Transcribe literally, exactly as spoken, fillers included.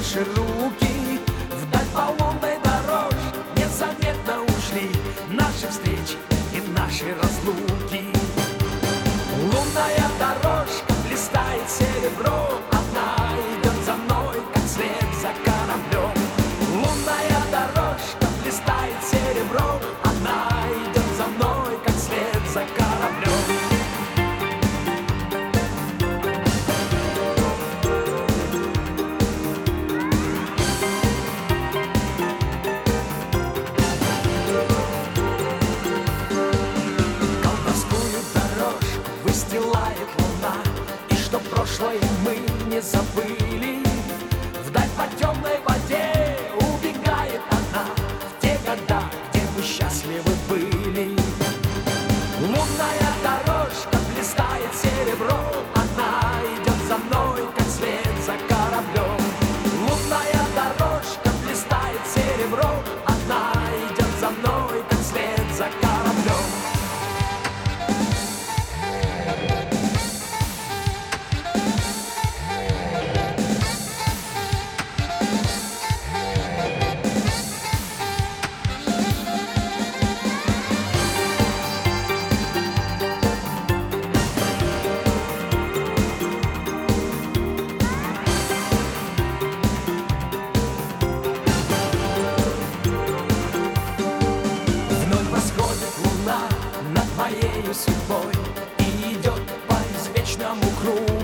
наши руки вдаль по лунной дорожке незаметно ушли наши встречи и наши разлуки. Лунная дорожка блистает серебром, одна идет за мной, как след за кораблем. Лунная дорожка блистает серебром, одна идет за мной, как след за кораблем. Выстилает луна, и что прошлое мы не забыли. Вдаль по темной воде убегает она в те года, где мы счастливы были. Лунная дорожка блистает серебром, она идет за мной, как след за кораблем. Лунная дорожка блистает серебром, она идет за мной, как след за кораблем. Над моею судьбой и идет по извечному кругу.